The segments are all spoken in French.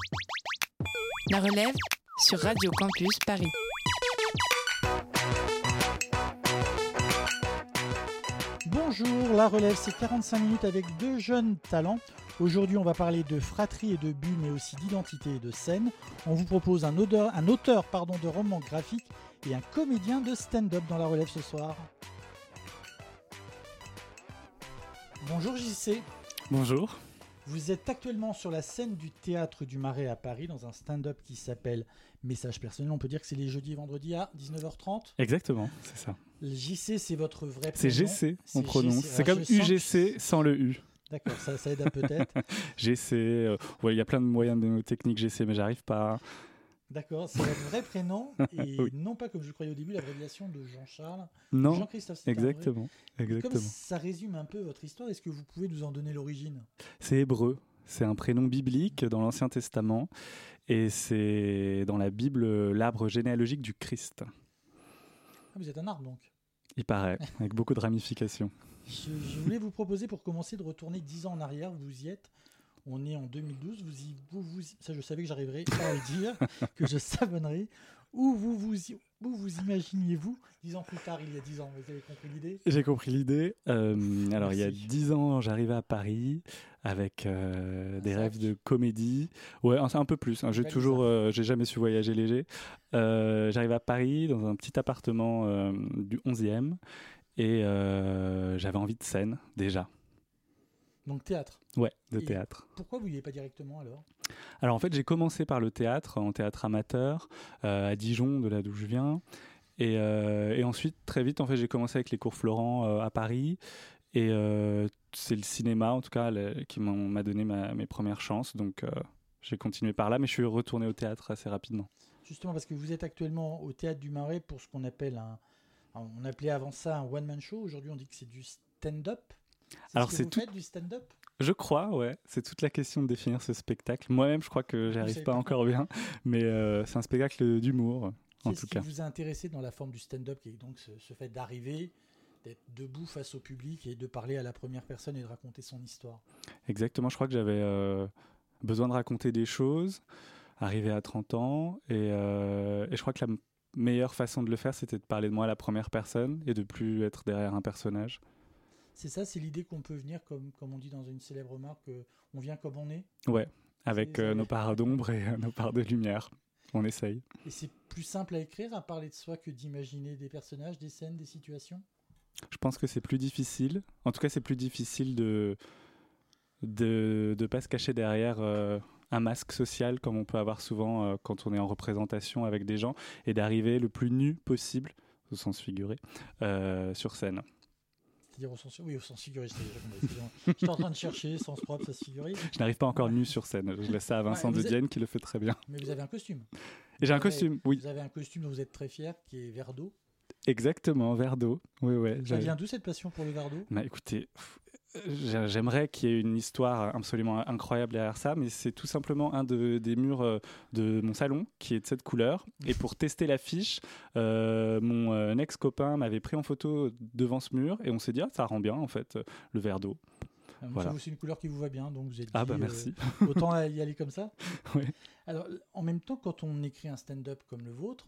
La relève sur Radio Campus Paris. Bonjour, La Relève, c'est 45 minutes avec deux jeunes talents. Aujourd'hui, on va parler de fratrie et de but, mais aussi d'identité et de scène. On vous propose un auteur de romans graphiques et un comédien de stand-up dans La Relève ce soir. Bonjour JC. Bonjour. Vous êtes actuellement sur la scène du Théâtre du Marais à Paris dans un stand-up qui s'appelle Message personnel. On peut dire que c'est les jeudis et vendredis à 19h30. Exactement, c'est ça. Le JC, c'est votre vrai prénom. C'est GC, on prononce. GC. C'est comme UGC sans le U. D'accord, ça aide à peut-être. GC, il y a plein de moyens de techniques GC, mais j'arrive pas. D'accord, c'est votre vrai prénom et Oui. Non pas comme je croyais au début l'abréviation de Jean-Charles. Non, Jean-Christophe, c'est exactement. Comme ça résume un peu votre histoire, est-ce que vous pouvez nous en donner l'origine ? C'est hébreu. C'est un prénom biblique dans l'Ancien Testament et c'est dans la Bible l'arbre généalogique du Christ. Ah, vous êtes un arbre donc. Il paraît, avec beaucoup de ramifications. Je voulais vous proposer pour commencer de retourner 10 ans en arrière, vous y êtes. On est en 2012, ça je savais que j'arriverais à le dire, que je savonnerais. Où vous imaginiez-vous 10 ans plus tard, il y a 10 ans, vous avez compris l'idée ? J'ai compris l'idée. Alors, il y a Merci. 10 ans, j'arrivais à Paris avec des rêves de comédie. Ouais, c'est un peu plus. Hein. J'ai jamais su voyager léger. J'arrivais à Paris dans un petit appartement du 11e et j'avais envie de scène déjà. Donc théâtre. Ouais, de Et théâtre. Pourquoi vous n'y allez pas directement alors ? Alors en fait, j'ai commencé par le théâtre, en théâtre amateur, à Dijon, de là d'où je viens. Et ensuite, très vite, en fait, j'ai commencé avec les cours Florent à Paris. Et c'est le cinéma, en tout cas, qui m'a donné mes premières chances. Donc j'ai continué par là, mais je suis retourné au théâtre assez rapidement. Justement parce que vous êtes actuellement au Théâtre du Marais pour ce qu'on appelle on appelait avant ça un one-man show. Aujourd'hui, on dit que c'est du stand-up. Alors, Vous faites du stand-up ? Je crois, ouais. C'est toute la question de définir ce spectacle. Moi-même, je crois que j'y arrive pas encore bien, mais c'est un spectacle d'humour, en tout cas. Qu'est-ce qui vous a intéressé dans la forme du stand-up, qui est donc ce fait d'arriver, d'être debout face au public et de parler à la première personne et de raconter son histoire ? Exactement, je crois que j'avais besoin de raconter des choses, arrivé à 30 ans, et je crois que la meilleure façon de le faire, c'était de parler de moi à la première personne et de plus être derrière un personnage. C'est ça, c'est l'idée qu'on peut venir, comme on dit dans une célèbre remarque, on vient comme on est. Ouais, avec nos parts d'ombre et nos parts de lumière. On essaye. Et c'est plus simple à écrire, à parler de soi, que d'imaginer des personnages, des scènes, des situations ? Je pense que c'est plus difficile. En tout cas, c'est plus difficile de pas se cacher derrière un masque social comme on peut avoir souvent quand on est en représentation avec des gens et d'arriver le plus nu possible, au sens figuré, sur scène. C'est-à-dire au sens figuré. J'étais en train de chercher, sens propre, sens figuré. Je n'arrive pas encore nu sur scène. Je laisse ça à Vincent de Dienne qui le fait très bien. Mais vous avez un costume. Et j'ai un costume, oui. Vous avez un costume dont vous êtes très fier, qui est verre d'eau. Exactement, verre d'eau. Oui, ouais. Ça vient d'où cette passion pour le verre d'eau ? Bah, écoutez, j'aimerais qu'il y ait une histoire absolument incroyable derrière ça, mais c'est tout simplement un des murs de mon salon qui est de cette couleur. Et pour tester l'affiche, mon ex-copain m'avait pris en photo devant ce mur et on s'est dit, ça rend bien en fait, le verre d'eau. Voilà. C'est une couleur qui vous va bien, donc vous êtes dit, merci. Autant y aller comme ça. Oui. Alors, en même temps, quand on écrit un stand-up comme le vôtre,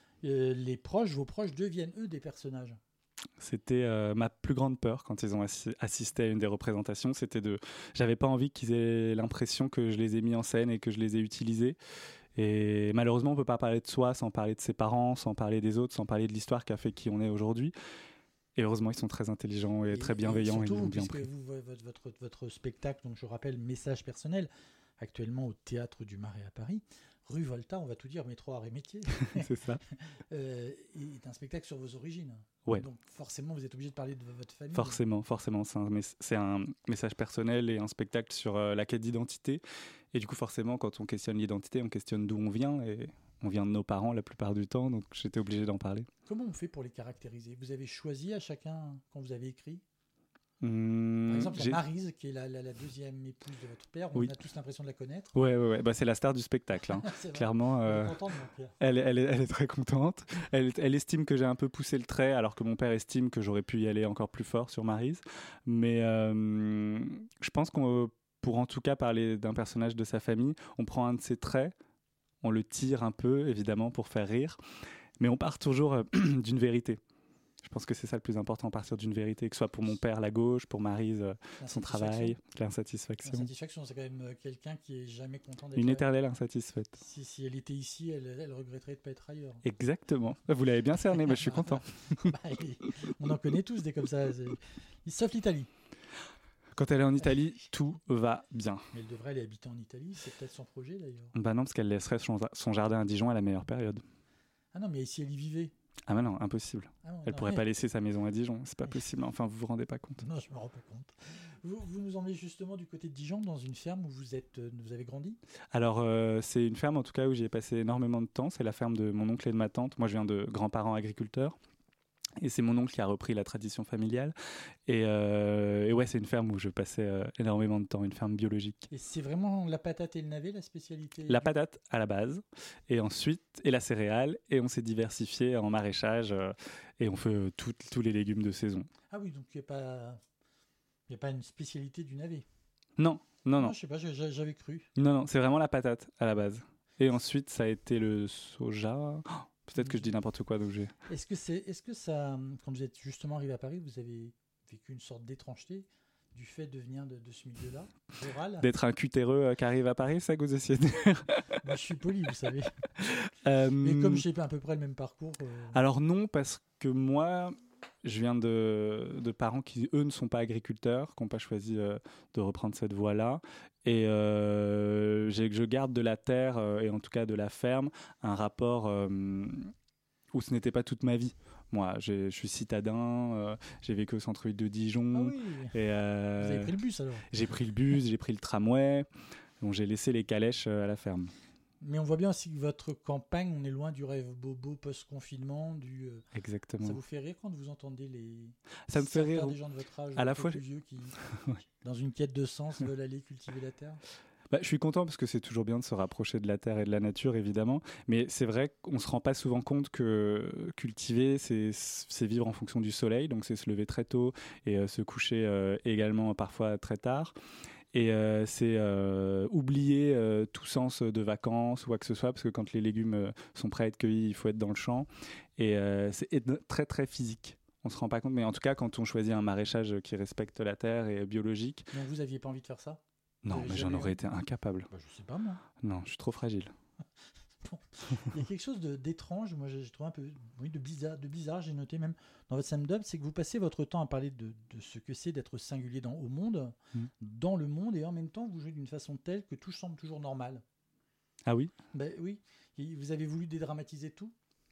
vos proches deviennent eux des personnages. C'était ma plus grande peur quand ils ont assisté à une des représentations. J'avais pas envie qu'ils aient l'impression que je les ai mis en scène et que je les ai utilisés. Et malheureusement, on peut pas parler de soi sans parler de ses parents, sans parler des autres, sans parler de l'histoire qui a fait qui on est aujourd'hui. Et heureusement, ils sont très intelligents et très bienveillants. Et surtout, ils l'ont bien pris. Votre spectacle, donc je rappelle, Message personnel, actuellement au Théâtre du Marais à Paris, rue Volta, on va tout dire, métro Arts et Métiers. C'est ça. est un spectacle sur vos origines. Ouais. Donc forcément, vous êtes obligé de parler de votre famille. Forcément. C'est un message personnel et un spectacle sur la quête d'identité. Et du coup, forcément, quand on questionne l'identité, on questionne d'où on vient. Et on vient de nos parents la plupart du temps, donc j'étais obligé d'en parler. Comment on fait pour les caractériser ? Vous avez choisi à chacun quand vous avez écrit ? Par exemple, il y a Maryse, qui est la deuxième épouse de votre père. On a tous l'impression de la connaître. Ouais. Bah, c'est la star du spectacle. Hein. Clairement, elle est très contente. Elle estime que j'ai un peu poussé le trait, alors que mon père estime que j'aurais pu y aller encore plus fort sur Maryse. Mais je pense qu'on pour en tout cas parler d'un personnage de sa famille, on prend un de ses traits, on le tire un peu, évidemment, pour faire rire, mais on part toujours d'une vérité. Je pense que c'est ça le plus important, partir d'une vérité, que ce soit pour mon père, la gauche, pour Maryse, son travail, l'insatisfaction. L'insatisfaction, c'est quand même quelqu'un qui est jamais content d'être Une là. éternelle insatisfaite. Si elle était ici, elle regretterait de ne pas être ailleurs. Exactement. Vous l'avez bien cerné, mais je suis content. On en connaît tous des comme ça, sauf l'Italie. Quand elle est en Italie, tout va bien. Mais elle devrait aller habiter en Italie, c'est peut-être son projet d'ailleurs. Bah non, parce qu'elle laisserait son jardin à Dijon à la meilleure période. Ah non, mais ici elle y vivait. Ah bah non, impossible. Elle non, pourrait pas laisser sa maison à Dijon, c'est pas possible. Enfin, vous vous rendez pas compte. Non, je me rends pas compte. Vous nous emmenez justement du côté de Dijon, dans une ferme où vous avez grandi. Alors, c'est une ferme en tout cas où j'y ai passé énormément de temps. C'est la ferme de mon oncle et de ma tante. Moi, je viens de grands-parents agriculteurs. Et c'est mon oncle qui a repris la tradition familiale. Et ouais, c'est une ferme où je passais énormément de temps, une ferme biologique. Et c'est vraiment la patate et le navet, la spécialité? La patate à la base, et ensuite, et la céréale, et on s'est diversifié en maraîchage, et on fait tous les légumes de saison. Ah oui, donc il n'y a pas une spécialité du navet? Non. Je sais pas, j'avais cru. Non, c'est vraiment la patate à la base. Et ensuite, ça a été le soja. Peut-être que je dis n'importe quoi. Donc Est-ce que ça, quand vous êtes justement arrivé à Paris, vous avez vécu une sorte d'étrangeté du fait de venir de ce milieu-là, rural? D'être un cutéreux qui arrive à Paris, c'est ça que vous essayez de dire? Moi, je suis poli, vous savez. Mais comme j'ai à peu près le même parcours. Alors non, parce que moi, je viens de parents qui, eux, ne sont pas agriculteurs, qui n'ont pas choisi de reprendre cette voie-là. Et je garde de la terre, et en tout cas de la ferme, un rapport où ce n'était pas toute ma vie. Moi, je suis citadin, j'ai vécu au centre-ville de Dijon. Ah oui. Et, vous avez pris le bus alors? J'ai pris le bus, j'ai pris le tramway. Donc j'ai laissé les calèches à la ferme. Mais on voit bien aussi que votre campagne, on est loin du rêve bobo post-confinement. Exactement. Ça vous fait rire quand vous entendez ça me fait rire. des gens de votre âge, à la fois plus vieux, qui, dans une quête de sens, veulent aller cultiver la terre? Je suis content parce que c'est toujours bien de se rapprocher de la terre et de la nature, évidemment. Mais c'est vrai qu'on ne se rend pas souvent compte que cultiver, c'est vivre en fonction du soleil. Donc c'est se lever très tôt et se coucher également parfois très tard. Et c'est oublier tout sens de vacances ou quoi que ce soit, parce que quand les légumes sont prêts à être cueillis, il faut être dans le champ. Et c'est très très physique. On ne se rend pas compte, mais en tout cas, quand on choisit un maraîchage qui respecte la terre et biologique... Donc vous n'aviez pas envie de faire ça? Non, mais j'en aurais été incapable. Je sais pas, moi. Non, je suis trop fragile. Bon. Il y a quelque chose d'étrange, moi j'ai trouvé un peu de bizarre, j'ai noté même dans votre stand-up, c'est que vous passez votre temps à parler de ce que c'est d'être singulier au monde, dans le monde, et en même temps vous jouez d'une façon telle que tout semble toujours normal. Ah oui? Oui. Et vous avez voulu dédramatiser tout?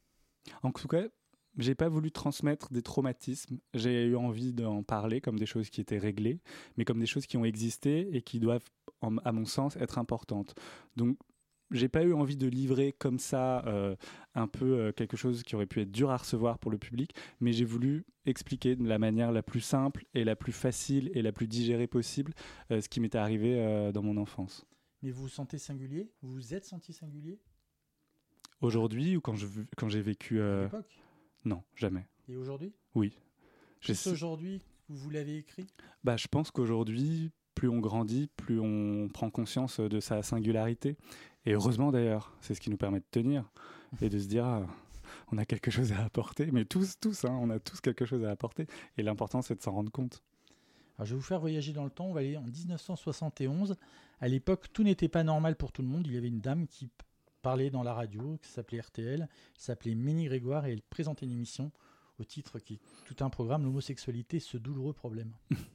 En tout cas, j'ai pas voulu transmettre des traumatismes. J'ai eu envie d'en parler comme des choses qui étaient réglées, mais comme des choses qui ont existé et qui doivent, à mon sens, être importantes. Donc, j'ai pas eu envie de livrer comme ça un peu quelque chose qui aurait pu être dur à recevoir pour le public, mais j'ai voulu expliquer de la manière la plus simple et la plus facile et la plus digérée possible ce qui m'était arrivé dans mon enfance. Mais vous vous sentez singulier? Vous vous êtes senti singulier? Aujourd'hui ou quand j'ai vécu... À l'époque? Non, jamais. Et aujourd'hui? Oui. Aujourd'hui, vous l'avez écrit? Je pense qu'aujourd'hui, plus on grandit, plus on prend conscience de sa singularité. Et heureusement d'ailleurs, c'est ce qui nous permet de tenir et de se dire on a quelque chose à apporter. Mais tous, on a tous quelque chose à apporter. Et l'important, c'est de s'en rendre compte. Alors, je vais vous faire voyager dans le temps. On va aller en 1971. À l'époque, tout n'était pas normal pour tout le monde. Il y avait une dame qui parlait dans la radio, qui s'appelait RTL. Elle s'appelait Ménie Grégoire et elle présentait une émission au titre qui est tout un programme, l'homosexualité, ce douloureux problème.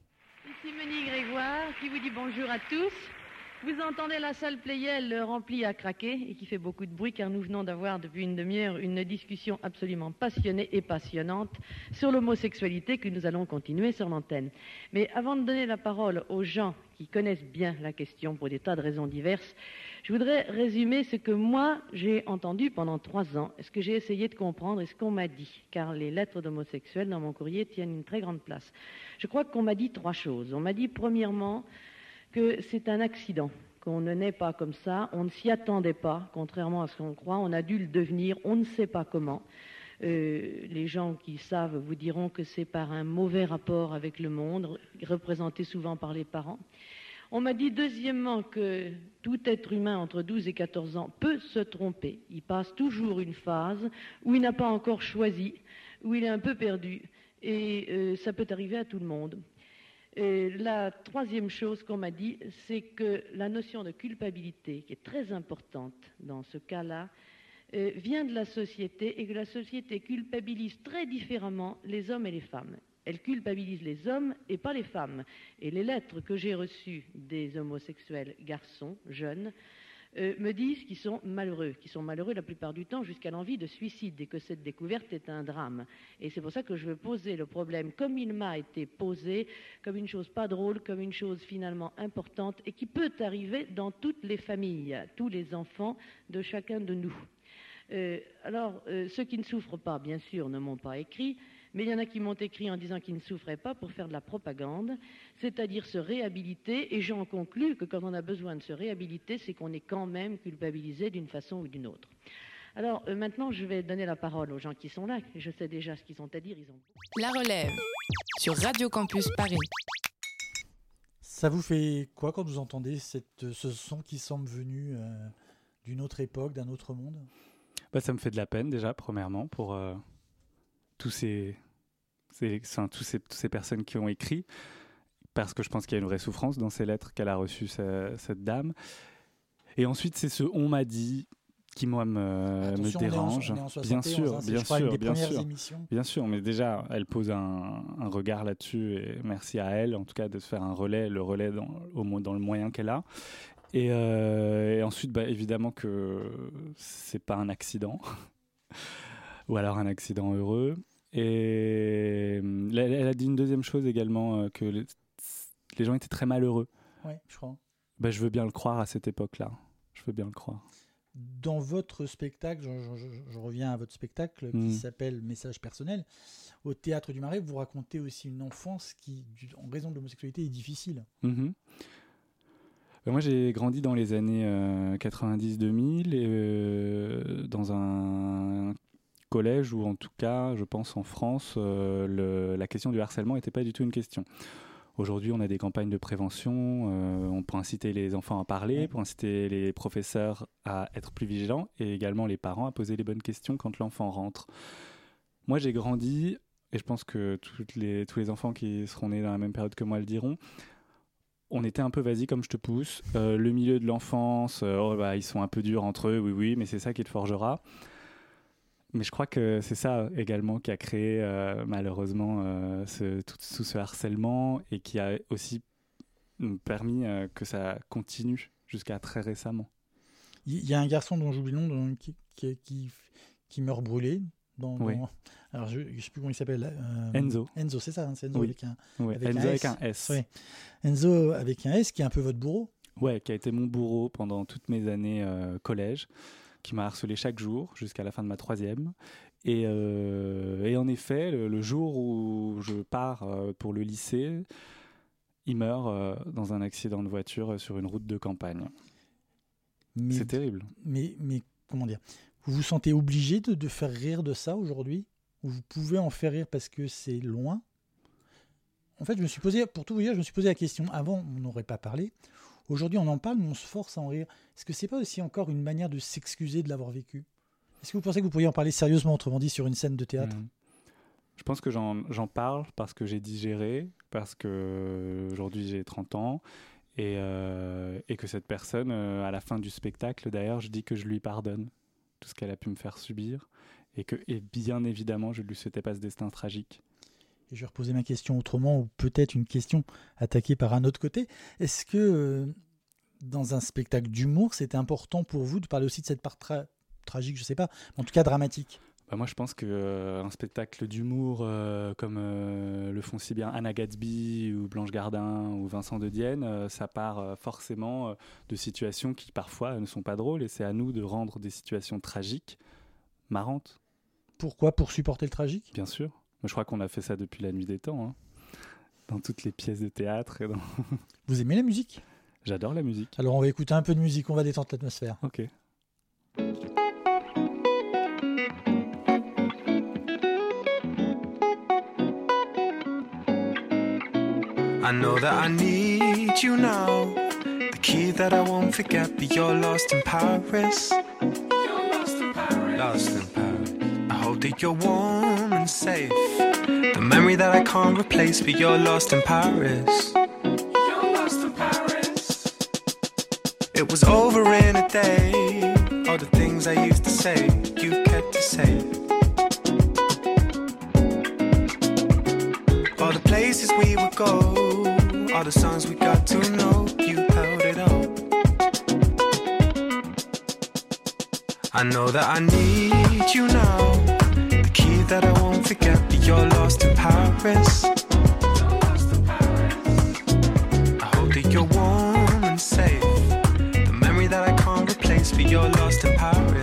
Ici Ménie Grégoire qui vous dit bonjour à tous. Vous entendez la salle Playel remplie à craquer et qui fait beaucoup de bruit car nous venons d'avoir depuis une demi-heure une discussion absolument passionnée et passionnante sur l'homosexualité que nous allons continuer sur l'antenne. Mais avant de donner la parole aux gens qui connaissent bien la question pour des tas de raisons diverses, je voudrais résumer ce que moi j'ai entendu pendant 3 ans, ce que j'ai essayé de comprendre et ce qu'on m'a dit, car les lettres d'homosexuels dans mon courrier tiennent une très grande place. Je crois qu'on m'a dit 3 choses. On m'a dit premièrement que c'est un accident, qu'on ne naît pas comme ça, on ne s'y attendait pas, contrairement à ce qu'on croit, on a dû le devenir, on ne sait pas comment. Les gens qui savent vous diront que c'est par un mauvais rapport avec le monde, représenté souvent par les parents. On m'a dit deuxièmement que tout être humain entre 12 et 14 ans peut se tromper. Il passe toujours une phase où il n'a pas encore choisi, où il est un peu perdu. Et ça peut arriver à tout le monde. Et la troisième chose qu'on m'a dit, c'est que la notion de culpabilité, qui est très importante dans ce cas-là, vient de la société et que la société culpabilise très différemment les hommes et les femmes. Elle culpabilise les hommes et pas les femmes. Et les lettres que j'ai reçues des homosexuels garçons, jeunes, me disent qu'ils sont malheureux la plupart du temps jusqu'à l'envie de suicide et que cette découverte est un drame. Et c'est pour ça que je veux poser le problème comme il m'a été posé, comme une chose pas drôle, comme une chose finalement importante et qui peut arriver dans toutes les familles, tous les enfants de chacun de nous. Alors, ceux qui ne souffrent pas, bien sûr, ne m'ont pas écrit, mais il y en a qui m'ont écrit en disant qu'ils ne souffraient pas pour faire de la propagande, c'est-à-dire se réhabiliter, et j'en conclus que quand on a besoin de se réhabiliter, c'est qu'on est quand même culpabilisé d'une façon ou d'une autre. Alors, maintenant, je vais donner la parole aux gens qui sont là, je sais déjà ce qu'ils ont à dire. La relève sur Radio Campus Paris. Ça vous fait quoi quand vous entendez ce son qui semble venu d'une autre époque, d'un autre monde ? Ça me fait de la peine déjà, premièrement, pour toutes ces personnes qui ont écrit, parce que je pense qu'il y a une vraie souffrance dans ces lettres qu'elle a reçues, cette dame. Et ensuite, c'est ce « on m'a dit » qui, moi, me dérange. On est en 71, bien sûr, c'est, je crois, une des premières émissions. Bien sûr, mais déjà, elle pose un regard là-dessus, et merci à elle, en tout cas, de se faire le relais dans le moyen qu'elle a. Et ensuite, évidemment que c'est pas un accident, ou alors un accident heureux. Et elle a dit une deuxième chose également, que les gens étaient très malheureux. Oui, je crois. Je veux bien le croire à cette époque-là. Je veux bien le croire. Dans votre spectacle, je reviens à votre spectacle qui s'appelle Message personnel, au Théâtre du Marais, vous racontez aussi une enfance qui, en raison de l'homosexualité, est difficile. Mm-hmm. Moi, j'ai grandi dans les années 90-2000 dans un collège où, en tout cas, je pense en France, la question du harcèlement n'était pas du tout une question. Aujourd'hui, on a des campagnes de prévention, on peut inciter les enfants à parler, pour inciter les professeurs à être plus vigilants et également les parents à poser les bonnes questions quand l'enfant rentre. Moi, j'ai grandi, et je pense que tous les enfants qui seront nés dans la même période que moi le diront, on était un peu vas-y comme je te pousse. Le milieu de l'enfance, ils sont un peu durs entre eux, oui, mais c'est ça qui te forgera. Mais je crois que c'est ça également qui a créé malheureusement tout ce harcèlement et qui a aussi permis que ça continue jusqu'à très récemment. Il y a un garçon dont j'oublie le nom qui meurt brûlé. Alors je ne sais plus comment il s'appelle. Enzo. Enzo, c'est ça, c'est Enzo avec un S. Oui. Enzo avec un S qui est un peu votre bourreau. Ouais, qui a été mon bourreau pendant toutes mes années collège, qui m'a harcelé chaque jour jusqu'à la fin de ma 3e. Et en effet, le jour où je pars pour le lycée, il meurt dans un accident de voiture sur une route de campagne. C'est terrible. Mais comment dire ? Vous vous sentez obligé de faire rire de ça aujourd'hui ? Ou vous pouvez en faire rire parce que c'est loin ? En fait, je me suis posé la question. Avant, on n'aurait pas parlé. Aujourd'hui, on en parle, mais on se force à en rire. Est-ce que c'est pas aussi encore une manière de s'excuser de l'avoir vécu ? Est-ce que vous pensez que vous pourriez en parler sérieusement, autrement dit, sur une scène de théâtre ? Je pense que j'en parle parce que j'ai digéré, parce que aujourd'hui j'ai 30 ans, et que cette personne, à la fin du spectacle, d'ailleurs, je dis que je lui pardonne tout ce qu'elle a pu me faire subir, et bien évidemment, je ne lui souhaitais pas ce destin tragique. Et je vais reposer ma question autrement, ou peut-être une question attaquée par un autre côté. Est-ce que dans un spectacle d'humour, c'était important pour vous de parler aussi de cette part tragique, je ne sais pas, mais en tout cas dramatique ? Moi, je pense qu'un spectacle d'humour comme le font si bien Anna Gatsby ou Blanche Gardin ou Vincent de Dienne, ça part forcément de situations qui parfois ne sont pas drôles, et c'est à nous de rendre des situations tragiques marrantes. Pourquoi ? Pour supporter le tragique ? Bien sûr. Je crois qu'on a fait ça depuis la nuit des temps, dans toutes les pièces de théâtre. Vous aimez la musique ? J'adore la musique. Alors on va écouter un peu de musique, on va détendre l'atmosphère. Ok. I know that I need need you now. The key that I won't forget, but you're lost in Paris. You're lost in Paris. Lost in Paris. I hope that you're warm and safe. The memory that I can't replace, but you're lost in Paris. You're lost in Paris. It was over in a day. All the things I used to say, you kept to say. All the places we would go, all the songs we got to know, you held it up. I know that I need you now. The key that I won't forget, but you're lost in Paris. I hope that you're warm and safe. The memory that I can't replace, but you're lost in Paris.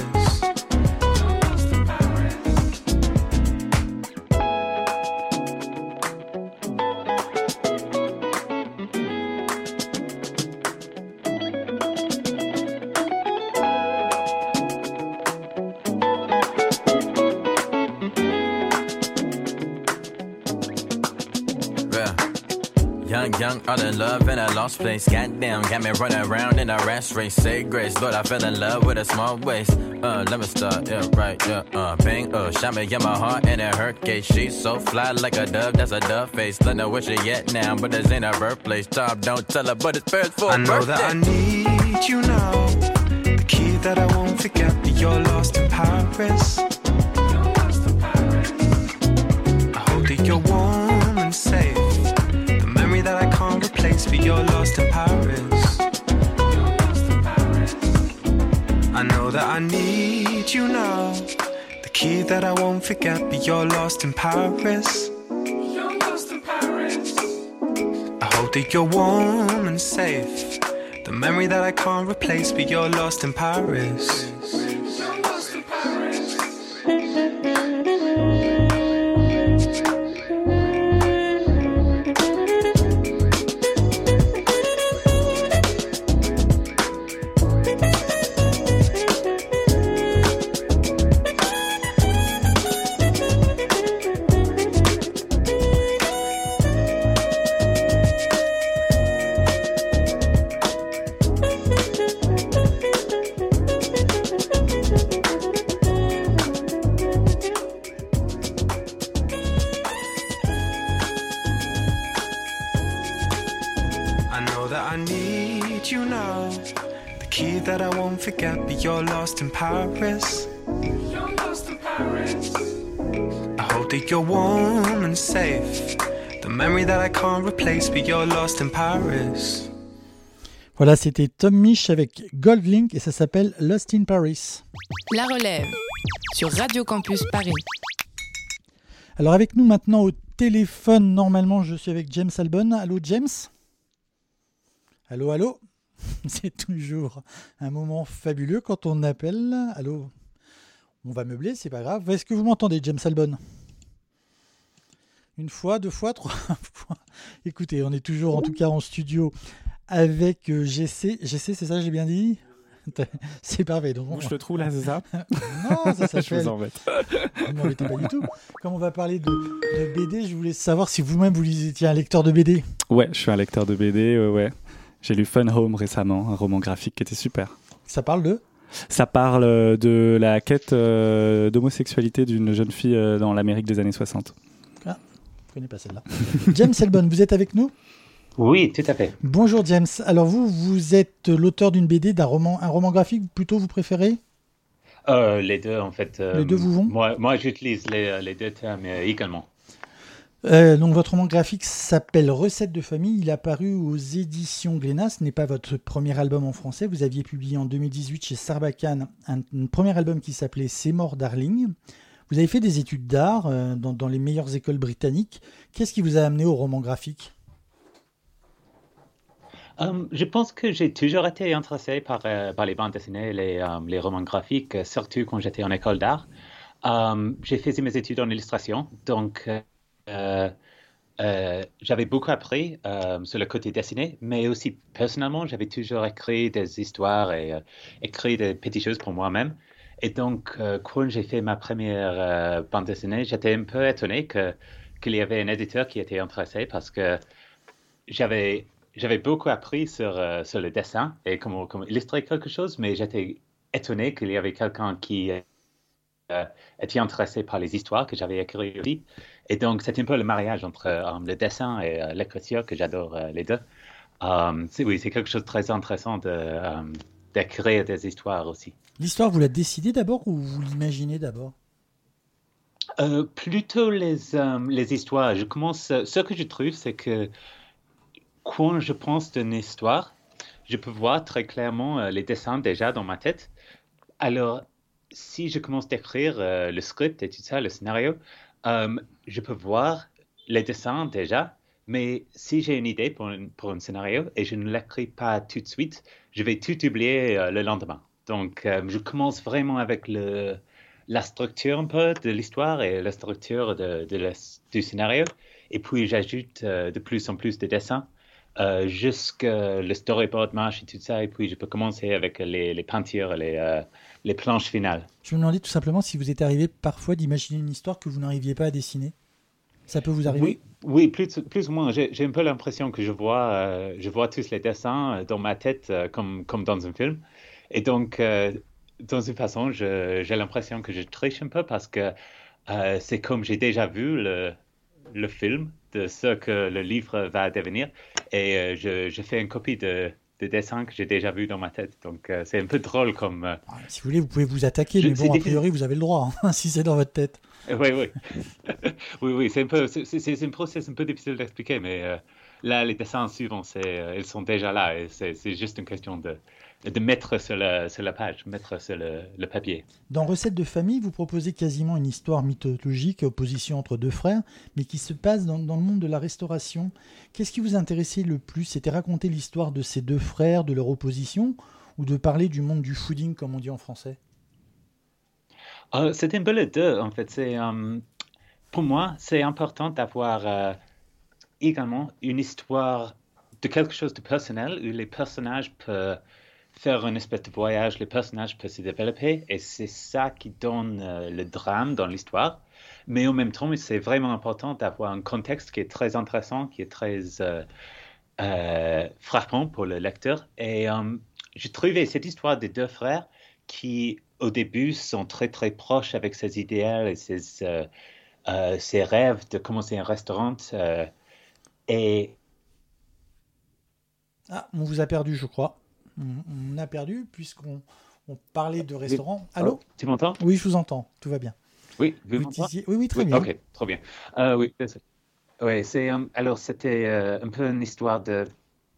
Young, all in love in a lost place. Goddamn, got me running around in a rat race. Say grace, Lord, I fell in love with a small waist. Let me start, yeah, right, yeah, bang, shot me in my heart and it hurt case. She's so fly like a dove, that's a dove face. Don't know where she at now, but this ain't her birthplace. Tom, don't tell her, but it's first for I know birthday. that I need you now. The key that I won't forget, but you're lost in Paris. I hope that you're warm and safe. That I can't replace, but you're lost in Paris. I know that I need you now. The key that I won't forget, but you're lost in Paris. You're lost in Paris. I hope that you're warm and safe. The memory that I can't replace, but you're lost in Paris. You're lost in Paris. That I won't forget, but you're lost in Paris. You're lost in Paris. I hope that you're warm and safe. The memory that I can't replace, but you're lost in Paris. Voilà, c'était Tom Misch avec Goldlink et ça s'appelle Lost in Paris. La relève sur Radio Campus Paris. Alors avec nous maintenant au téléphone, normalement je suis avec James Albon. Allô James ? Allô, allô ? C'est toujours un moment fabuleux quand on appelle. Allô ? On va meubler, c'est pas grave. Est-ce que vous m'entendez, James Albon ? Une fois, deux fois, trois fois. Écoutez, on est toujours en tout cas en studio avec GC. GC, c'est ça, j'ai bien dit ? C'est parfait. Donc je te trouve là, c'est ça ? Non, ça s'appelle... Je vous embête. Vous ne m'embêtez pas du tout. Comme on va parler de BD, je voulais savoir si vous-même vous étiez un lecteur de BD. Ouais, je suis un lecteur de BD, ouais. J'ai lu Fun Home récemment, un roman graphique qui était super. Ça parle de ? Ça parle de la quête d'homosexualité d'une jeune fille dans l'Amérique des années 60. Ah, je ne connais pas celle-là. James Albon, vous êtes avec nous ? Oui, tout à fait. Bonjour James. Alors vous êtes l'auteur d'une BD, un roman graphique plutôt, vous préférez ? Les deux en fait. Les deux vous vont ? Moi j'utilise les deux termes également. Donc votre roman graphique s'appelle Recettes de famille, il est apparu aux éditions Glénat, ce n'est pas votre premier album en français, vous aviez publié en 2018 chez Sarbacane un premier album qui s'appelait C'est mort Darling. Vous avez fait des études d'art dans les meilleures écoles britanniques, qu'est-ce qui vous a amené au roman graphique ? Je pense que j'ai toujours été intéressé par les bandes dessinées, les romans graphiques, surtout quand j'étais en école d'art. J'ai fait mes études en illustration, donc j'avais beaucoup appris sur le côté dessiné, mais aussi personnellement, j'avais toujours écrit des histoires et écrit des petites choses pour moi-même. Et donc, quand j'ai fait ma première bande dessinée, j'étais un peu étonné qu'il y avait un éditeur qui était intéressé parce que j'avais j'avais beaucoup appris sur le dessin et comment illustrer quelque chose, mais j'étais étonné qu'il y avait quelqu'un qui était intéressé par les histoires que j'avais écrites aussi. Et donc, c'est un peu le mariage entre le dessin et l'écriture que j'adore les deux. Oui, c'est quelque chose de très intéressant d'écrire des histoires aussi. L'histoire, vous la décidez d'abord ou vous l'imaginez d'abord? Plutôt les histoires. Ce que je trouve, c'est que quand je pense d'une histoire, je peux voir très clairement les dessins déjà dans ma tête. Alors, si je commence d'écrire le script et tout ça, le scénario, je peux voir les dessins déjà, mais si j'ai une idée pour un scénario et je ne l'écris pas tout de suite, je vais tout oublier le lendemain. Donc, je commence vraiment avec la structure un peu de l'histoire et la structure du scénario, et puis j'ajoute de plus en plus de dessins jusqu'à le storyboard marche et tout ça, et puis je peux commencer avec les peintures, les planches finales. Je me demandais tout simplement si vous êtes arrivé parfois d'imaginer une histoire que vous n'arriviez pas à dessiner. Ça peut vous arriver? Oui, plus ou moins. J'ai un peu l'impression que je vois tous les dessins dans ma tête comme dans un film. Et donc, dans une façon, j'ai l'impression que je triche un peu parce que c'est comme j'ai déjà vu le film de ce que le livre va devenir et je fais une copie de dessins que j'ai déjà vu dans ma tête. Donc, c'est un peu drôle comme... Si vous voulez, vous pouvez vous attaquer, mais bon, a priori, vous avez le droit, hein, si c'est dans votre tête. Oui. Oui, c'est un process un peu difficile d'expliquer, mais là, les dessins suivants, ils sont déjà là. Et c'est juste une question de mettre sur la page, mettre sur le papier. Dans Recettes de famille, vous proposez quasiment une histoire mythologique, opposition entre deux frères, mais qui se passe dans le monde de la restauration. Qu'est-ce qui vous intéressait le plus? C'était raconter l'histoire de ces deux frères, de leur opposition, ou de parler du monde du fooding, comme on dit en français? C'est un peu les deux, en fait. Pour moi, c'est important d'avoir également une histoire de quelque chose de personnel où les personnages peuvent faire une espèce de voyage, les personnages peuvent se développer et c'est ça qui donne le drame dans l'histoire. Mais en même temps, c'est vraiment important d'avoir un contexte qui est très intéressant, qui est très frappant pour le lecteur. Et j'ai trouvé cette histoire des deux frères qui, au début, sont très, très proches avec ses idéaux et ses rêves de commencer un restaurant. Et... Ah, on vous a perdu, je crois. On a perdu puisqu'on parlait de restaurant. Allô? Tu m'entends? Oui, je vous entends. Tout va bien. Oui, vous m'entendez? Oui, très bien. Ok, trop bien. Oui, alors c'était un peu une histoire de...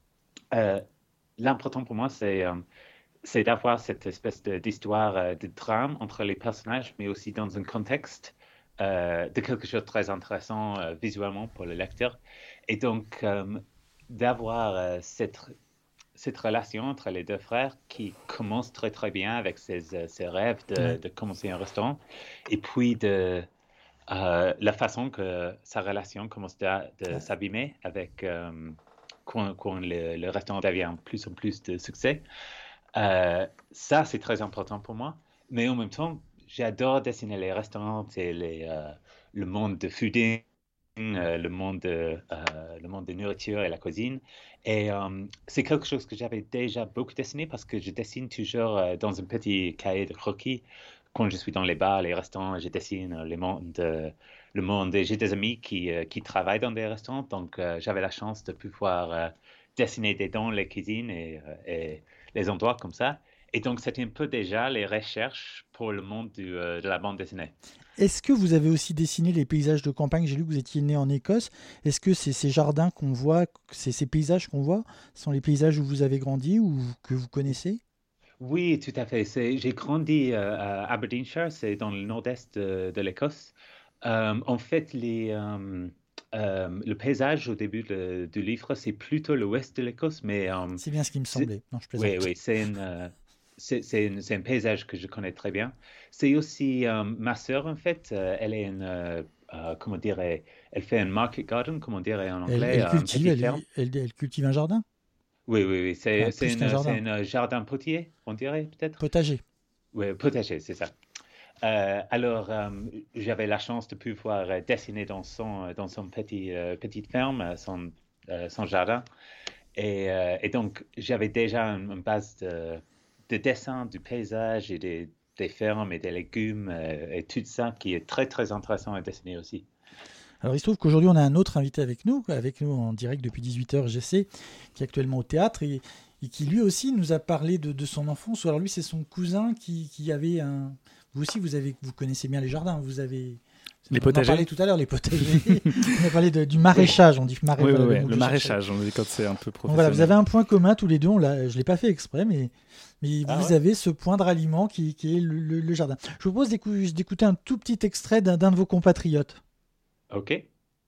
l'important pour moi, c'est d'avoir cette espèce d'histoire de drame entre les personnages, mais aussi dans un contexte de quelque chose de très intéressant visuellement pour le lecteur. Et donc, d'avoir cette relation entre les deux frères qui commence très très bien avec ses rêves de commencer un restaurant, et puis la façon que sa relation commence de s'abîmer avec quand le restaurant devient plus en plus de succès. Ça, c'est très important pour moi. Mais en même temps, j'adore dessiner les restaurants et le monde de fooding, le monde de nourriture et la cuisine. Et c'est quelque chose que j'avais déjà beaucoup dessiné parce que je dessine toujours dans un petit cahier de croquis. Quand je suis dans les bars, les restaurants, je dessine le monde. Et j'ai des amis qui travaillent dans des restaurants, donc j'avais la chance de pouvoir dessiner dans les cuisines et les endroits comme ça. Et donc, c'était un peu déjà les recherches pour le monde de la bande dessinée. Est-ce que vous avez aussi dessiné les paysages de campagne? J'ai lu que vous étiez né en Écosse. Est-ce que ces jardins qu'on voit, ces paysages qu'on voit, sont les paysages où vous avez grandi ou que vous connaissez? Oui, tout à fait. J'ai grandi à Aberdeenshire, c'est dans le nord-est de l'Écosse. En fait, le paysage au début du livre, c'est plutôt l'ouest de l'Écosse, mais... c'est bien ce qui me semblait. Non, je plaisante. Oui, c'est un paysage que je connais très bien. C'est aussi ma sœur, en fait. Elle est comment dire, elle fait un market garden, comment dire en anglais. Elle cultive un jardin? Oui. C'est un jardin potier, on dirait peut-être. Potager. Oui, potager, c'est ça. Alors, j'avais la chance de pouvoir dessiner dans son petite ferme, son jardin. Et donc, j'avais déjà une base de dessin du paysage et des fermes et des légumes et tout ça qui est très, très intéressant à dessiner aussi. Alors il se trouve qu'aujourd'hui on a un autre invité avec nous en direct depuis 18h GC, qui est actuellement au théâtre et qui lui aussi nous a parlé de son enfance. Alors lui c'est son cousin qui avait un... Vous aussi vous connaissez bien les jardins, vous avez... Les on potagers. en parlait tout à l'heure, les potagers. On a parlé du maraîchage, on dit Oui, le le maraîchage, on dit quand c'est un peu Donc professionnel. voilà, vous avez un point commun tous les deux, je ne l'ai pas fait exprès, mais vous avez ce point de ralliement qui est le jardin. Je vous propose d'écouter un tout petit extrait d'un de vos compatriotes. OK.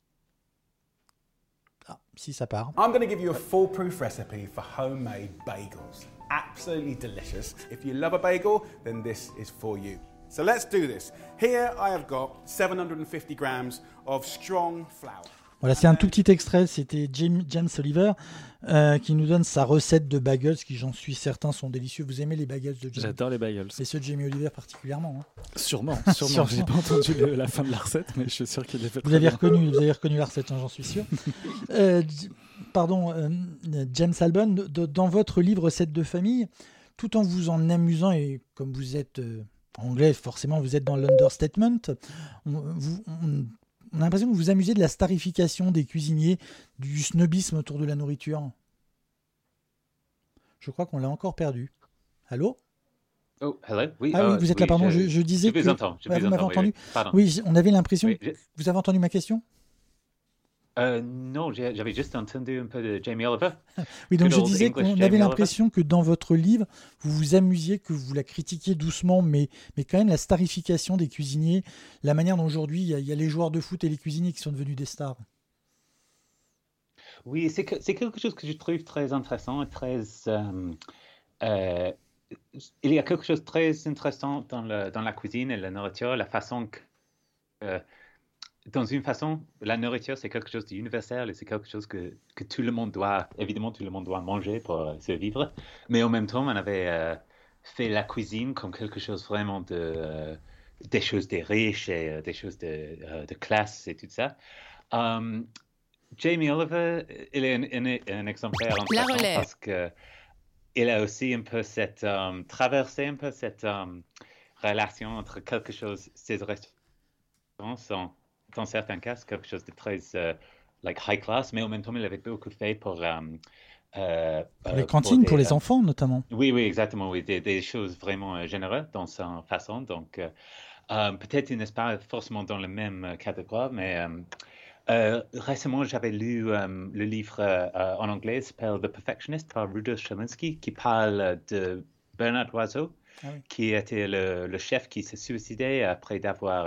Ah, si ça part. I'm going to give you a foolproof recipe for homemade bagels. Absolutely delicious. If you love a bagel, then this is for you. So let's do this. Here I have got 750 grams of strong flour. Voilà, c'est un tout petit extrait, c'était James Oliver qui nous donne sa recette de bagels qui, j'en suis certain, sont délicieux. Vous aimez les bagels de Jamie? J'adore les bagels. Et ceux de Jamie Oliver particulièrement. Hein. Sûrement. J'ai pas entendu la fin de la recette, mais je suis sûr qu'il les fait Vous avez reconnu la recette, hein, j'en suis sûr. James Albon, dans votre livre Recettes de famille, tout en vous en amusant, et comme vous êtes anglais, forcément vous êtes dans l'understatement, on a l'impression que vous vous amusez de la starification des cuisiniers, du snobisme autour de la nourriture. Je crois qu'on l'a encore perdu. Allô? Oh, hello. Oui, oui, vous êtes là, pardon. Je disais que... Je vous entends. Vous m'avez entendu? Oui. Oui, on avait l'impression... Vous avez entendu ma question? Non, j'avais juste entendu un peu de Jamie Oliver. Oui, donc je disais qu'on avait l'impression que dans votre livre, vous vous amusiez, que vous la critiquiez doucement, mais quand même la starification des cuisiniers, la manière dont aujourd'hui il y a les joueurs de foot et les cuisiniers qui sont devenus des stars. Oui, c'est quelque chose que je trouve très intéressant et très... il y a quelque chose de très intéressant dans la cuisine et la nourriture, la façon que... dans une façon, la nourriture, c'est quelque chose d'universel et c'est quelque chose que tout le monde doit, évidemment, tout le monde doit manger pour survivre. Mais en même temps, on avait fait la cuisine comme quelque chose vraiment des choses des riches et des choses de classe et tout ça. Jamie Oliver, il est un exemplaire intéressant parce qu'il a aussi un peu traversé un peu cette relation entre quelque chose, ces restaurants sont dans certains cas, c'est quelque chose de très high class, mais en même temps, il avait beaucoup fait pour les cantines, pour les enfants notamment. Oui, exactement. Oui, des choses vraiment généreuses dans sa façon. Donc, peut-être il n'est pas forcément dans le même catégorie, mais récemment, j'avais lu le livre en anglais, s'appelle The Perfectionist par Rudolf Chalinsky, qui parle de Bernard Loiseau. Ah oui. Qui était le chef qui s'est suicidé après d'avoir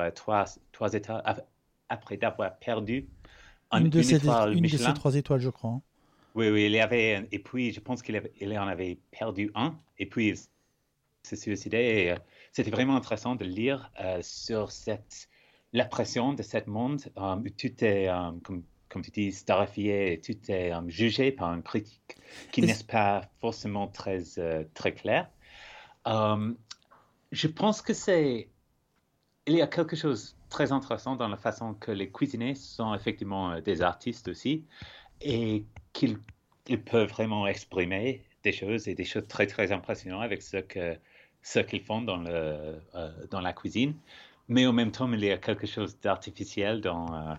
après d'avoir perdu une de ses 3 étoiles, je crois. Hein. Oui, il y avait, et puis je pense qu'il en avait perdu un, et puis il s'est suicidé. Et, c'était vraiment intéressant de lire sur la pression de ce monde où tout est, comme tu dis, starifié, et tout est jugé par une critique qui n'est pas forcément très claire. Je pense que il y a quelque chose de très intéressant dans la façon que les cuisiniers sont effectivement des artistes aussi et qu'ils peuvent vraiment exprimer des choses et des choses très, très impressionnantes avec ce qu'ils font dans la cuisine. Mais en même temps, il y a quelque chose d'artificiel dans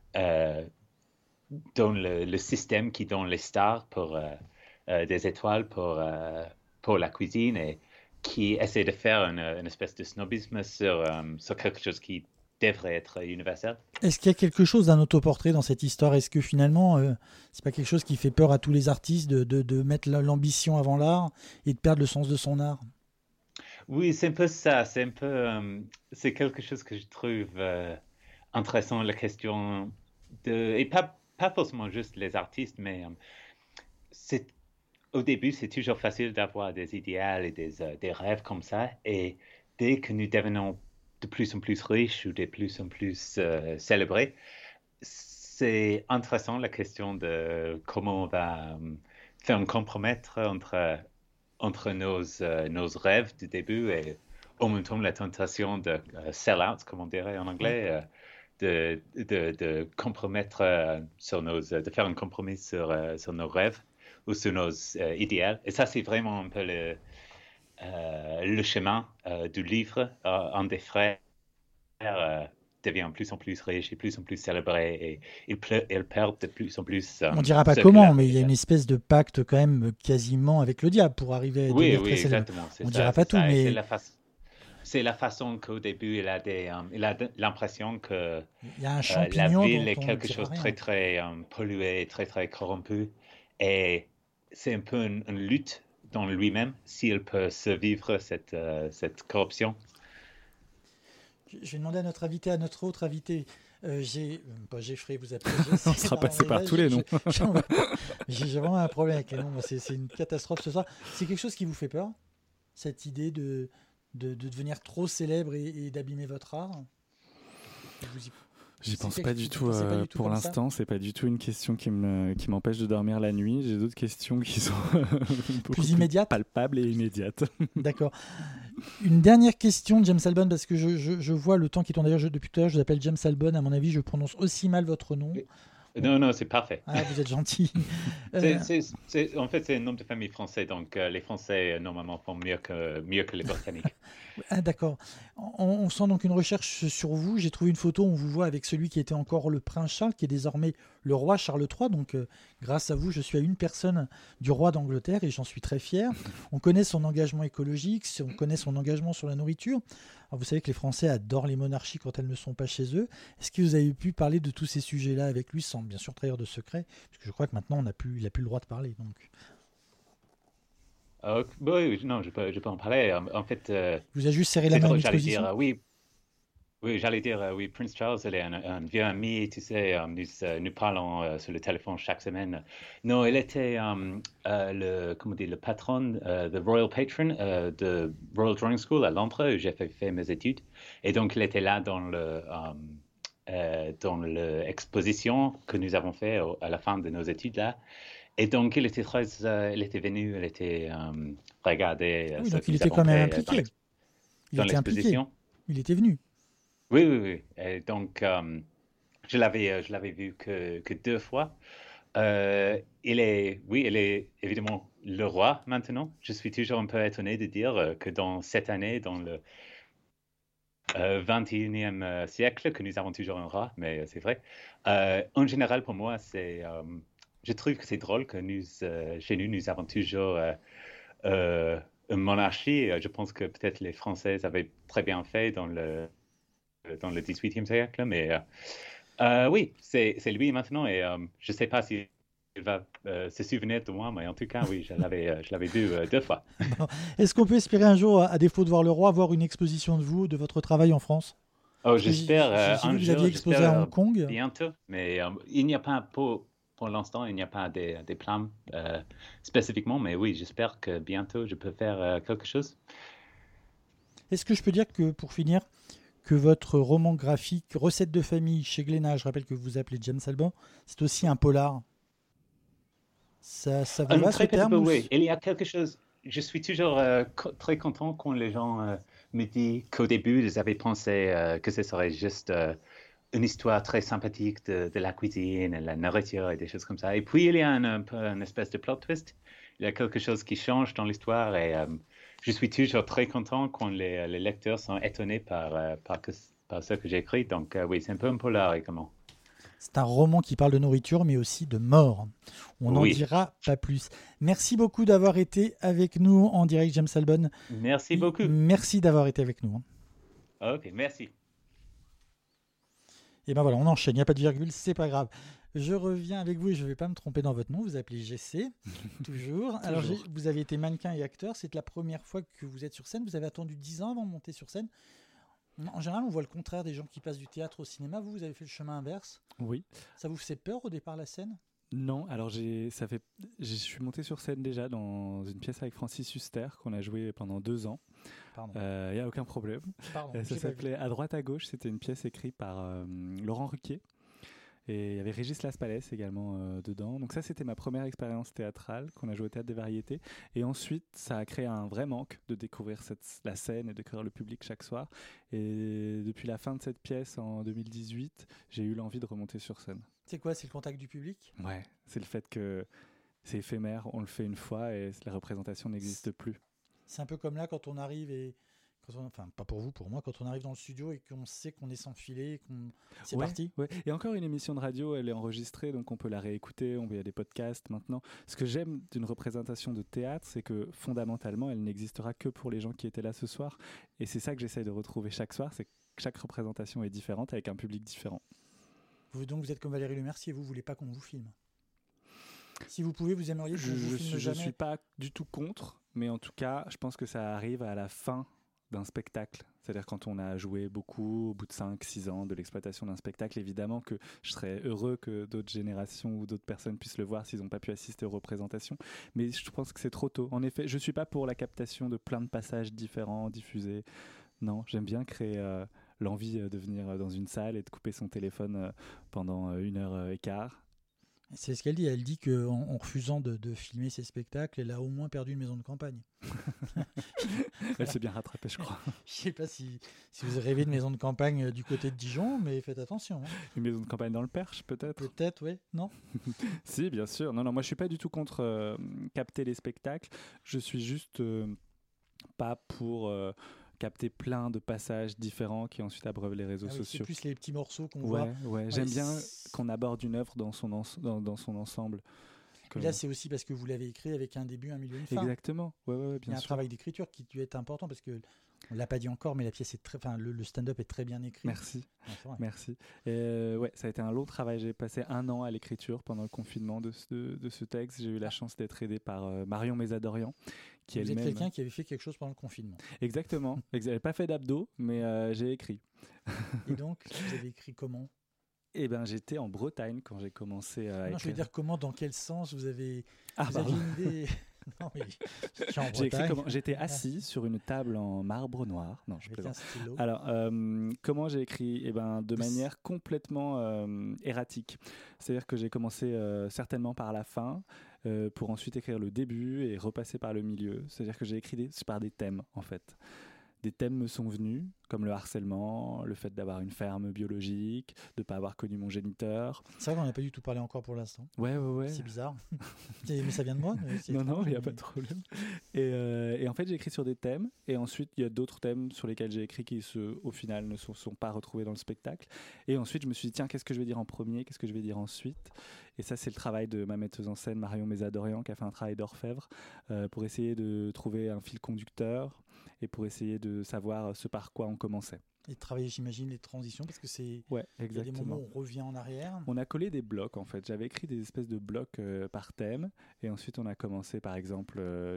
le système qui donne les stars pour des étoiles pour la cuisine et qui essaie de faire une espèce de snobisme sur quelque chose qui devrait être universel. Est-ce qu'il y a quelque chose d'un autoportrait dans cette histoire? Est-ce que finalement, c'est pas quelque chose qui fait peur à tous les artistes de mettre l'ambition avant l'art et de perdre le sens de son art? Oui, c'est un peu ça. C'est quelque chose que je trouve intéressant, la question et pas forcément juste les artistes, mais au début, c'est toujours facile d'avoir des idéaux et des rêves comme ça. Et dès que nous devenons de plus en plus riches ou de plus en plus célébrés, c'est intéressant la question de comment on va faire un compromettre entre nos rêves du début et en même temps la tentation de sell out, comme on dirait en anglais, de compromettre de faire un compromis sur nos rêves sur nos idéaux. Et ça, c'est vraiment un peu le chemin du livre. Un des frères devient de plus en plus riche et plus en plus célébré et il perd de plus en plus. On ne dira pas comment, mais il y a une espèce de pacte quand même quasiment avec le diable pour arriver à devenir très célèbre. Exactement. On ne dira pas tout, mais... C'est la façon qu'au début, il a l'impression que il y a un la champignon ville est dont on quelque ne dira chose de rien. très pollué, très corrompu. Et c'est un peu une lutte dans lui-même s'il peut survivre cette corruption. Je vais demander à notre autre invité. Pas Jeffrey, vous appelez. On sera passé par tous les noms. J'ai vraiment un problème avec les noms. C'est une catastrophe ce soir. C'est quelque chose qui vous fait peur, cette idée de devenir trop célèbre et d'abîmer votre art? J'y pense pas du tout. Pour l'instant, c'est pas du tout une question qui m'empêche de dormir la nuit. J'ai d'autres questions qui sont beaucoup plus immédiates, palpables et immédiates. D'accord. Une dernière question, James Albon, parce que je vois le temps qui tourne. D'ailleurs, depuis tout à l'heure, je vous appelle James Albon. À mon avis, je prononce aussi mal votre nom. Non, c'est parfait. Ah, vous êtes gentil. En fait, c'est un nom de famille français, donc les Français, normalement, font mieux que les Britanniques. Ah, d'accord. On sent donc une recherche sur vous. J'ai trouvé une photo où on vous voit avec celui qui était encore le prince Charles, qui est désormais le roi Charles III. Donc, grâce à vous, je suis à une personne du roi d'Angleterre et j'en suis très fier. On connaît son engagement écologique, on connaît son engagement sur la nourriture. Alors, vous savez que les Français adorent les monarchies quand elles ne sont pas chez eux. Est-ce que vous avez pu parler de tous ces sujets-là avec lui, sans bien sûr trahir de secret? Parce que je crois que maintenant, il n'a plus le droit de parler. Donc. Oui, non, je peux en parler. En fait, vous avez juste serré la main à l'exposition. J'allais dire, oui, Prince Charles, il est un vieux ami, tu sais, nous parlons sur le téléphone chaque semaine. Non, il était le patron, the Royal Patron de Royal Drawing School à Londres, où j'ai fait mes études. Et donc, il était là dans l'exposition que nous avons fait à la fin de nos études là. Et donc, il était venu, il était regardé. Oui, donc il était quand même impliqué. Dans l'exposition. Il était venu. Oui. Et donc, je l'avais vu que 2 fois. Il est évidemment le roi maintenant. Je suis toujours un peu étonné de dire que dans cette année, dans le 21e siècle, que nous avons toujours un roi, mais c'est vrai. En général, pour moi, je trouve que c'est drôle que chez nous avons toujours une monarchie. Je pense que peut-être les Français avaient très bien fait dans le 18e siècle, mais oui, c'est lui maintenant et je ne sais pas s'il va se souvenir de moi, mais en tout cas, oui, je l'avais vu 2 fois. Bon. Est-ce qu'on peut espérer un jour, à défaut de voir le roi, voir une exposition de vous, de votre travail en France? J'espère un jour. Vous aviez exposé à Hong Kong. Bientôt, mais il n'y a pas pour l'instant, il n'y a pas des plans spécifiquement, mais oui, j'espère que bientôt je peux faire quelque chose. Est-ce que je peux dire que, pour finir, que votre roman graphique Recettes de famille chez Glénat, je rappelle que vous vous appelez James Albon, c'est aussi un polar? Ça vous va ce terme? Oui, il y a quelque chose. Je suis toujours très content quand les gens me disent qu'au début, ils avaient pensé que ce serait juste une histoire très sympathique de la cuisine et la nourriture et des choses comme ça. Et puis, il y a une espèce de plot twist. Il y a quelque chose qui change dans l'histoire et je suis toujours très content quand les lecteurs sont étonnés par ce que j'ai écrit. Donc, oui, c'est un peu un polar également. C'est un roman qui parle de nourriture, mais aussi de mort. On n'en dira pas plus. Merci beaucoup d'avoir été avec nous en direct, James Albon. Merci beaucoup. Merci d'avoir été avec nous. Ok, merci. Et ben voilà, on enchaîne, il n'y a pas de virgule, c'est pas grave. Je reviens avec vous et je ne vais pas me tromper dans votre nom, vous appelez GC, toujours. Alors, vous avez été mannequin et acteur, c'est la première fois que vous êtes sur scène, vous avez attendu 10 ans avant de monter sur scène. En général, on voit le contraire des gens qui passent du théâtre au cinéma, vous avez fait le chemin inverse. Oui. Ça vous faisait peur au départ, la scène? Non, alors je suis monté sur scène déjà dans une pièce avec Francis Huster qu'on a joué pendant 2 ans. Il n'y a aucun problème. Ça s'appelait À droite à gauche, c'était une pièce écrite par Laurent Ruquier. Et il y avait Régis Laspalès également dedans. Donc ça, c'était ma première expérience théâtrale qu'on a joué au Théâtre des Variétés. Et ensuite, ça a créé un vrai manque de découvrir la scène et de découvrir le public chaque soir. Et depuis la fin de cette pièce en 2018, j'ai eu l'envie de remonter sur scène. C'est quoi? C'est le contact du public? Ouais, c'est le fait que c'est éphémère, on le fait une fois et la représentation n'existe plus. C'est un peu comme là quand on arrive et enfin pas pour vous, pour moi, quand on arrive dans le studio et qu'on sait qu'on est sans filet, c'est parti. Ouais. Et encore une émission de radio, elle est enregistrée, donc on peut la réécouter, il y a des podcasts maintenant. Ce que j'aime d'une représentation de théâtre, c'est que fondamentalement, elle n'existera que pour les gens qui étaient là ce soir. Et c'est ça que j'essaye de retrouver chaque soir, c'est que chaque représentation est différente avec un public différent. Donc vous êtes comme Valérie Lemercier, vous voulez pas qu'on vous filme. Si vous pouvez, vous aimeriez qu'on vous filme jamais. Je suis pas du tout contre, mais en tout cas, je pense que ça arrive à la fin d'un spectacle. C'est-à-dire quand on a joué beaucoup, au bout de 5-6 ans de l'exploitation d'un spectacle, évidemment que je serais heureux que d'autres générations ou d'autres personnes puissent le voir s'ils n'ont pas pu assister aux représentations. Mais je pense que c'est trop tôt. En effet, je ne suis pas pour la captation de plein de passages différents, diffusés. Non, j'aime bien créer l'envie de venir dans une salle et de couper son téléphone pendant 1h15. C'est ce qu'elle dit. Elle dit qu'en refusant de filmer ses spectacles, elle a au moins perdu une maison de campagne. Elle s'est bien rattrapée, je crois. Je ne sais pas si vous rêvez de maison de campagne du côté de Dijon, mais faites attention. Une maison de campagne dans le Perche, peut-être ? Peut-être, oui. Non ? Si, bien sûr. Non, moi, je ne suis pas du tout contre capter les spectacles. Je suis juste pas pour... capter plein de passages différents qui ensuite abreuvent les réseaux sociaux. C'est plus les petits morceaux qu'on voit. Ouais. J'aime bien qu'on aborde une œuvre dans son ensemble. Et là, c'est aussi parce que vous l'avez écrit avec un début, un milieu, une fin. Bien sûr. Il y a un travail d'écriture qui doit être important parce que on l'a pas dit encore, mais la pièce est le stand-up est très bien écrit. Merci. Merci. Ça a été un long travail. J'ai passé 1 an à l'écriture pendant le confinement de ce texte. J'ai eu la chance d'être aidé par Marion Mézadorian, qui Vous êtes quelqu'un qui avait fait quelque chose pendant le confinement. Exactement. Je n'avais pas fait d'abdos, mais j'ai écrit. Et donc, vous avez écrit comment ? Eh ben, j'étais en Bretagne quand j'ai commencé à écrire. Je veux dire comment, dans quel sens vous avez une idée. Non, mais j'étais assis sur une table en marbre noir. Non, je plaisante. Alors, comment j'ai écrit ? Eh ben, de manière complètement erratique. C'est-à-dire que j'ai commencé certainement par la fin, pour ensuite écrire le début et repasser par le milieu. C'est-à-dire que j'ai écrit par des thèmes, en fait. Des thèmes me sont venus, comme le harcèlement, le fait d'avoir une ferme biologique, de ne pas avoir connu mon géniteur. C'est vrai qu'on n'a pas du tout parlé encore pour l'instant. Ouais. C'est bizarre. Mais ça vient de moi. Non, il n'y a pas de problème. Et en fait, j'ai écrit sur des thèmes. Et ensuite, il y a d'autres thèmes sur lesquels j'ai écrit qui, au final, ne sont pas retrouvés dans le spectacle. Et ensuite, je me suis dit, tiens, qu'est-ce que je vais dire en premier ? Qu'est-ce que je vais dire ensuite ? Et ça, c'est le travail de ma metteuse en scène, Marion Mézadorian, qui a fait un travail d'orfèvre pour essayer de trouver un fil conducteur et pour essayer de savoir ce par quoi on commençait. Et travailler, j'imagine, les transitions, parce que il y a des moments où on revient en arrière. On a collé des blocs, en fait. J'avais écrit des espèces de blocs par thème. Et ensuite, on a commencé, par exemple,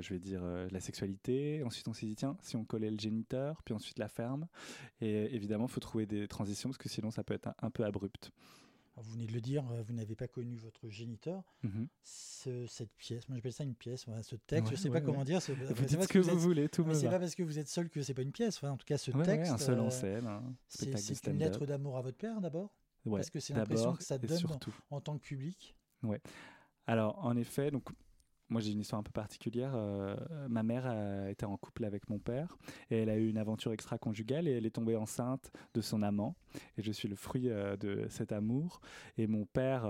la sexualité. Ensuite, on s'est dit, tiens, si on collait le géniteur, puis ensuite la ferme. Et évidemment, il faut trouver des transitions, parce que sinon, ça peut être un peu abrupt. Alors, vous venez de le dire, vous n'avez pas connu votre géniteur. Cette pièce, moi j'appelle ça une pièce, ce texte, je ne sais pas comment dire. Vous dites ce que vous voulez, tout me va. C'est pas parce que vous êtes seul que c'est pas une pièce. En tout cas, ce texte, un seul en scène. C'est une lettre d'amour à votre père d'abord, parce que c'est d'abord, l'impression que ça donne surtout. En tant que public. Ouais. Alors en effet, donc. Moi, j'ai une histoire un peu particulière. Ma mère était en couple avec mon père et elle a eu une aventure extra-conjugale et elle est tombée enceinte de son amant. Et je suis le fruit de cet amour. Et mon père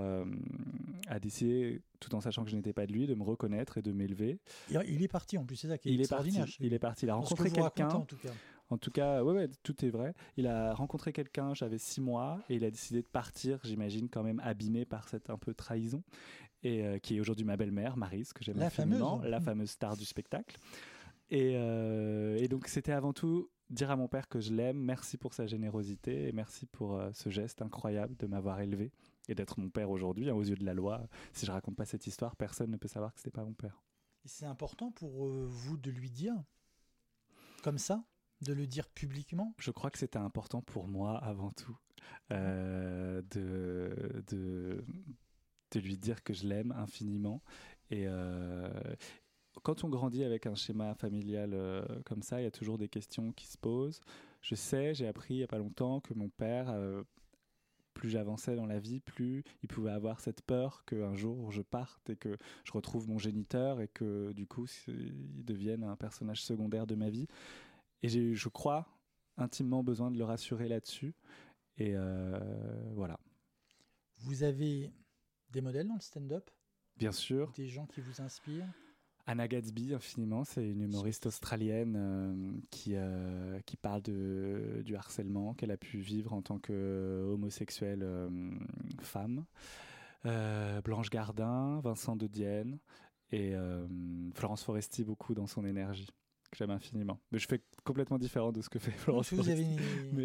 a décidé, tout en sachant que je n'étais pas de lui, de me reconnaître et de m'élever. Il est parti en plus, c'est ça qui est extraordinaire. Il est parti. Il a rencontré quelqu'un. En tout cas, tout est vrai. Il a rencontré quelqu'un, j'avais 6 mois, et il a décidé de partir, j'imagine, quand même abîmé par cette un peu trahison, et qui est aujourd'hui ma belle-mère, Maryse, que j'aime infiniment, la fameuse star du spectacle. Et donc, c'était avant tout dire à mon père que je l'aime, merci pour sa générosité, et merci pour ce geste incroyable de m'avoir élevé, et d'être mon père aujourd'hui, aux yeux de la loi. Si je raconte pas cette histoire, personne ne peut savoir que c'était pas mon père. Et c'est important pour vous de lui dire, comme ça ? De le dire publiquement ? Je crois que c'était important pour moi avant tout de lui dire que je l'aime infiniment. Et quand on grandit avec un schéma familial comme ça, il y a toujours des questions qui se posent. J'ai appris il n'y a pas longtemps que mon père, plus j'avançais dans la vie, plus il pouvait avoir cette peur qu'un jour je parte et que je retrouve mon géniteur et que du coup il devienne un personnage secondaire de ma vie. Et j'ai, je crois, intimement besoin de le rassurer là-dessus. Et voilà. Vous avez des modèles dans le stand-up ? Bien sûr. Des gens qui vous inspirent? Anna Gatsby, infiniment, c'est une humoriste australienne qui parle du harcèlement qu'elle a pu vivre en tant qu'homosexuelle femme. Blanche Gardin, Vincent de Dienne et Florence Foresti, beaucoup dans son énergie, que j'aime infiniment. Mais je fais complètement différent de ce que fait Florence Foresti.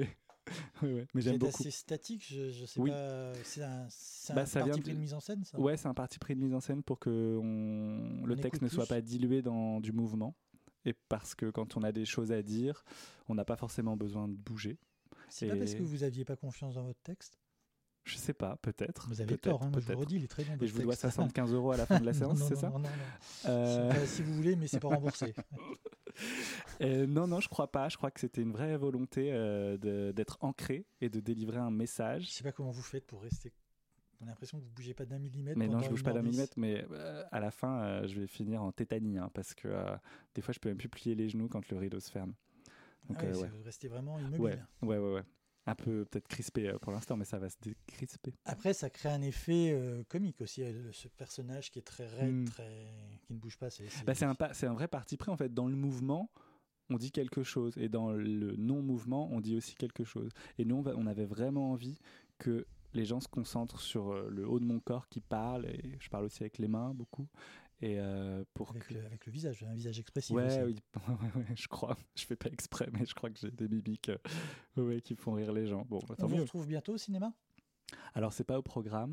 Mais j'aime beaucoup. C'est assez statique, je sais oui. pas. C'est un parti pris de mise en scène, ça? Ouais, c'est un parti pris de mise en scène pour que le texte ne soit pas dilué dans du mouvement. Et parce que quand on a des choses à dire, on n'a pas forcément besoin de bouger. C'est pas parce que vous n'aviez pas confiance dans votre texte? Je sais pas, peut-être. Vous avez tort, moi je vous le redis, il est très bon. Et je vous dois 75 € à la fin de la séance, c'est ça? Non. Si vous voulez, mais c'est pas remboursé. Non, je crois pas. Je crois que c'était une vraie volonté d'être ancré et de délivrer un message. Je sais pas comment vous faites pour rester. On a l'impression que vous bougez pas d'1 millimètre. Mais non, je bouge pas d'1 millimètre, mais à la fin, je vais finir en tétanie, parce que des fois, je peux même plus plier les genoux quand le rideau se ferme. Donc, vous restez vraiment immobile. Ouais. Un peu peut-être crispé pour l'instant, mais ça va se décrisper. Après, ça crée un effet comique aussi, ce personnage qui est très raide, qui ne bouge pas. C'est un vrai parti pris, en fait. Dans le mouvement, on dit quelque chose, et dans le non-mouvement, on dit aussi quelque chose. Et nous, on avait vraiment envie que les gens se concentrent sur le haut de mon corps qui parle, et je parle aussi avec les mains beaucoup. Et avec le visage, un visage expressif. Oui, je crois. Je fais pas exprès, mais je crois que j'ai des mimiques qui font rire les gens. Bon, on vous retrouve bientôt au cinéma? Alors, c'est pas au programme.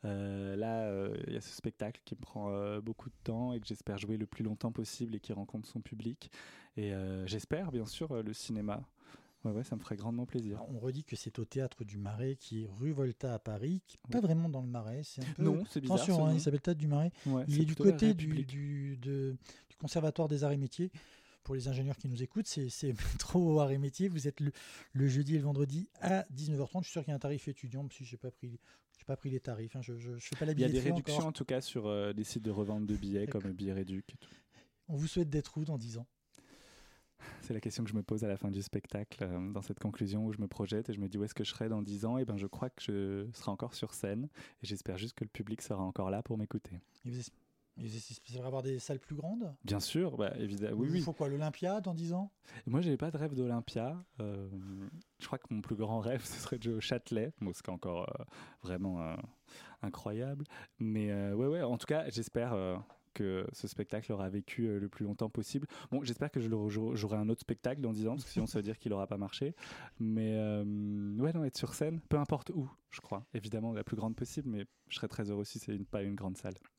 Là, il y a ce spectacle qui me prend beaucoup de temps et que j'espère jouer le plus longtemps possible et qui rencontre son public. Et j'espère, bien sûr, le cinéma. Ouais, ça me ferait grandement plaisir. Alors, on redit que c'est au Théâtre du Marais, qui est rue Volta à Paris, qui n'est pas vraiment dans le Marais. C'est un peu... Non, c'est bizarre. Attention, il s'appelle Théâtre du Marais. Ouais, il est du côté du Conservatoire des Arts et Métiers. Pour les ingénieurs qui nous écoutent, c'est métro Arts et Métiers. Vous êtes le jeudi et le vendredi à 19h30. Je suis sûr qu'il y a un tarif étudiant, même si je n'ai pas pris les tarifs. Je ne fais pas la billetterie. Il y a des réductions encore. En tout cas sur des sites de revente de billets comme Billets Réduc et tout. On vous souhaite d'être où dans 10 ans? C'est la question que je me pose à la fin du spectacle, dans cette conclusion où je me projette et je me dis où est-ce que je serai dans 10 ans. Et je crois que je serai encore sur scène et j'espère juste que le public sera encore là pour m'écouter. Et vous espérez avoir des salles plus grandes? Bien sûr, évidemment. Il faut quoi, l'Olympia dans 10 ans? Moi, j'ai pas de rêve d'Olympia. Je crois que mon plus grand rêve, ce serait de jouer au Châtelet, ce qui est encore vraiment incroyable. Mais en tout cas, j'espère que ce spectacle aura vécu le plus longtemps possible. Bon, j'espère que j'aurai un autre spectacle dans 10 ans, parce que sinon ça veut dire qu'il n'aura pas marché. Mais être sur scène, peu importe où, je crois. Évidemment, la plus grande possible, mais je serais très heureux si c'est pas une grande salle.